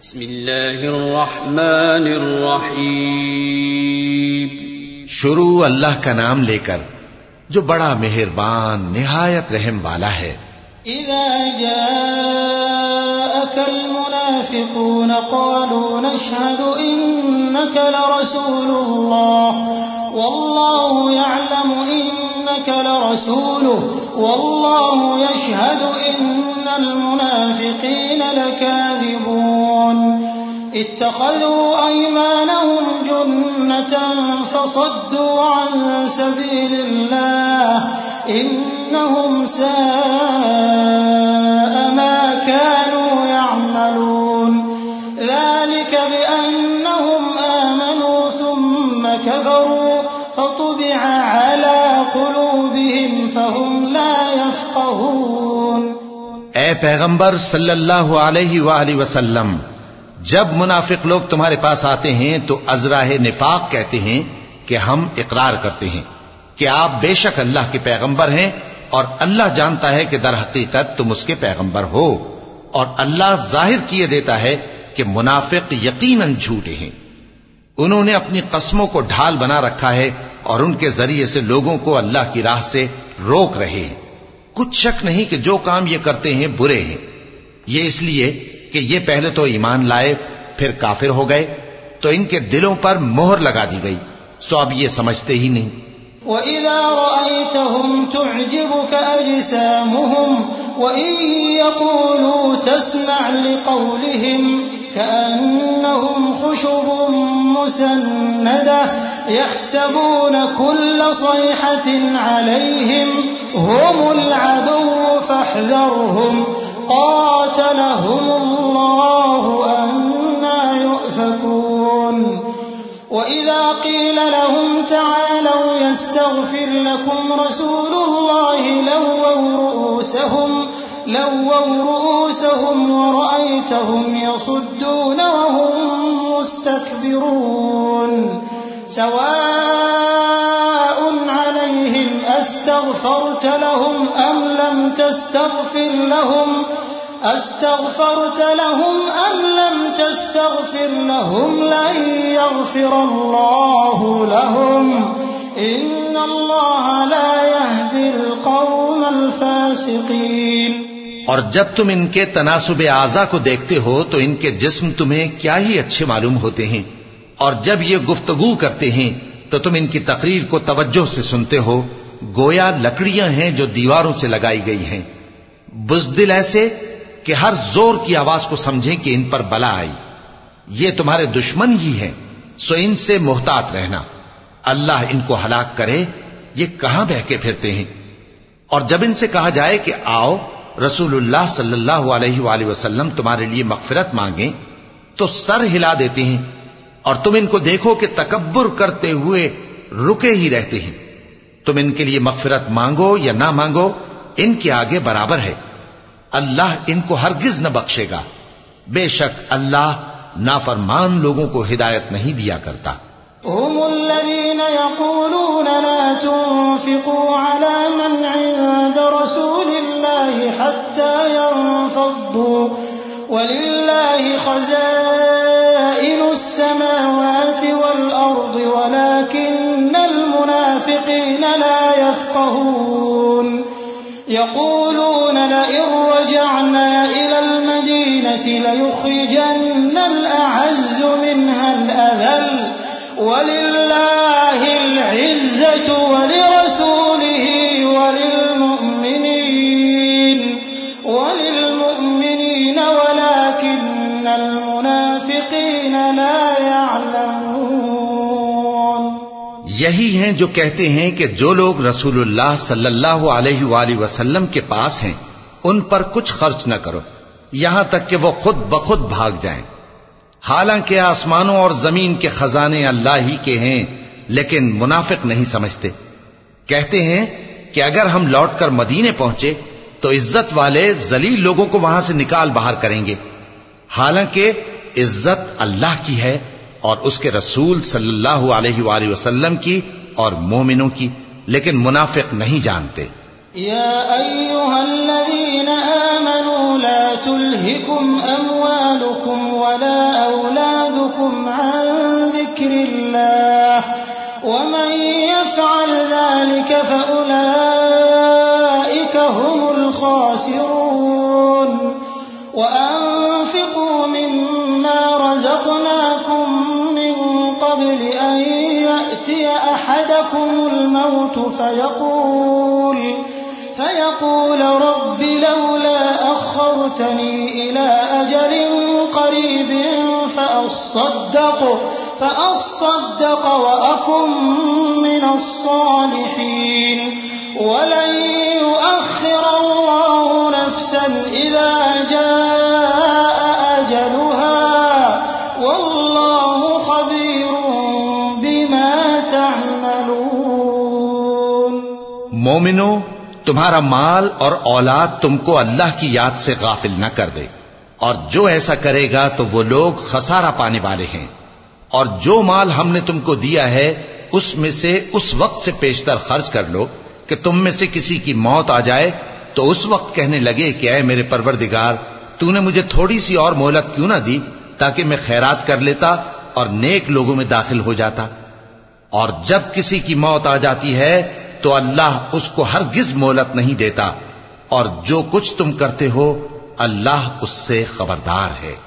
बिस्मिल्लाहिर्रहमानिर्रहीम। शुरू अल्लाह का नाम लेकर जो बड़ा मेहरबान निहायत रहम वाला है। इज़ा जाअकल मुनाफ़िक़ून क़ालू नशहदु इन्नका लरसूलुल्लाह वल्लाहु यअलमु इन्नका लरसूलुहु वल्लाहु यशहदु इन्नल मुनाफ़िक़ीन लकाज़िबून। इत्तख़ज़ू अयमानहुम जुन्नतन फसद्दू अन सबीलिल्लाह इन्नहुम साअ मा कानू यअमलून। ज़ालिक बिअन्नहुम आमनू सुम्म कफ़रू फतुबिअ अला क़ुलूबिहिम फहुम ला यफ़क़हून। ऐ पैगंबर सल्लल्लाहु अलैहि वसल्लम, जब मुनाफिक लोग तुम्हारे पास आते हैं तो अज़राह निफाक कहते हैं कि हम इकरार करते हैं कि आप बेशक अल्लाह के पैगंबर हैं और अल्लाह जानता है कि दर हकीकत तुम उसके पैगंबर हो। और अल्लाह जाहिर किए देता है कि मुनाफिक यकीनन झूठे हैं। उन्होंने अपनी कस्मों को ढाल बना रखा है और उनके जरिए से लोगों को अल्लाह की राह से रोक रहे हैं। कुछ शक नहीं कि जो काम ये करते हैं बुरे हैं। ये इसलिए कि ये पहले तो ईमान लाए फिर काफिर हो गए, तो इनके दिलों पर मोहर लगा दी गई, सो अब ये समझते ही नहीं। वइज़ा रअयतहुम तुअजिबुक अजसामुहुम वइन यक़ूलू तस्मअ लिक़ौलिहिम कअन्नहुम खुशुबुम मुसन्नदह यहसबून कुल्ल सयहतिन अलैहिम हुमुल अदुव्वु फहज़रहुम क़ातलहुमुल्लाहु अन्ना युफ़कून। वइज़ा क़ील लहुम तआलौ यस्तग़फिर लकुम रसूलुल्लाहि लव्वौ रुऊसहुम वरअयतहुम यसुद्दून वहुम मुस्तकबिरून। सवाअन अलैहिम अस्तग़फरत लहुम अम लम तस्तग़फिर लहुम लन यग़फिरल्लाहु लहुम इन्नल्लाह ला यहदिल क़ौमल फ़ासिक़ीन। और जब तुम इनके तनासुबे आज़ा को देखते हो तो इनके जिस्म तुम्हें क्या ही अच्छे मालूम होते हैं, और जब ये गुफ्तगू करते हैं तो तुम इनकी तकरीर को तवज्जो से सुनते हो, गोया लकड़ियां हैं जो दीवारों से लगाई गई हैं। बुज़दिल ऐसे कि हर जोर की आवाज को समझें कि इन पर बला आई। ये तुम्हारे दुश्मन ही हैं, सो इनसे मुहतात रहना। अल्लाह इनको हलाक करे, ये कहां बहके फिरते हैं। और जब इनसे कहा जाए कि आओ रसूलुल्लाह सल्लल्लाहु अलैहि वसल्लम तुम्हारे लिए मग़फ़िरत मांगे, तो सर हिला देते हैं। और तुम इनको देखो कि तकब्बुर करते हुए रुके ही रहते हैं। तुम इनके लिए मग़फ़िरत मांगो या ना मांगो, इनके आगे बराबर है। अल्लाह इनको हरगिज न बख्शेगा। बेशक अल्लाह नाफरमान लोगों को हिदायत नहीं दिया करता। हुमुल्लज़ीन यक़ूलून ला तुन्फ़िक़ू अला मन इंद रसूलिल्लाहि हत्ता यंफ़द्दू वलिल्लाहि ख़ज़ाइनुस समावाति वल अर्दि वलाकिन्नल मुनाफ़िक़ीन ला यफ़क़हून। यक़ूलून लइन रजअना इलल मदीनति लयुख़रिजन्नल अअज़्ज़ु मिनहल अज़ल वलिल्लाहिल इज़्ज़तु वलिरसूलिहि वलिलमुअ्मिनीन वलाकिन्नल मुनाफ़िक़ीन ला यअलमून। यही हैं जो कहते हैं कि जो लोग रसूलुल्लाह सल्लल्लाहु अलैहि वसल्लम के पास हैं उन पर कुछ खर्च न करो, यहां तक कि वो खुद बखुद भाग जाएं। हालांकि आसमानों और जमीन के खजाने अल्लाह ही के हैं, लेकिन मुनाफिक नहीं समझते। कहते हैं कि अगर हम लौटकर मदीने पहुंचे तो इज्जत वाले जलील लोगों को वहां से निकाल बाहर करेंगे। हालांकि इज्जत अल्लाह की है और उसके रसूल सल्लल्लाहु अलैहि वसल्लम की और मोमिनों की, लेकिन मुनाफिक नहीं जानते। या अय्युहल्लज़ीना आमनू ला तुल्हिकुम अमवालुकुम वला औलादुकुम अन ज़िक्रिल्लाह वमन यफ़अल ज़ालिका फ़उलाइका हुमुल ख़ासिरून वअन्फ़िक़ू मिम्मा रज़क़नाकुम मिन क़ब्ल अन यअतिय अहदकुमुल मौत فيقول رب لولا أخرتني إلى أجل قريب فأصدق وأكن من الصالحين ولن يؤخر الله نفسا إذا جاء أجلها والله خبير بما تعملون. मोमिनो, तुम्हारा माल और औलाद तुमको अल्लाह की याद से गाफिल न कर दे, और जो ऐसा करेगा तो वो लोग खसारा पाने वाले हैं. और जो माल हमने तुमको दिया है उसमें से उस वक्त से पेशतर खर्च कर लो कि तुम में से किसी की मौत आ जाए तो उस वक्त कहने लगे कि ऐ मेरे परवरदिगार, तूने मुझे थोड़ी सी और मोहलत क्यों ना दी ताकि मैं खैरात कर लेता और नेक लोगों में दाखिल हो जाता. और जब किसी की मौत आ जाती है तो अल्लाह उसको हरगिज मोहलत नहीं देता, और जो कुछ तुम करते हो अल्लाह उससे खबरदार है.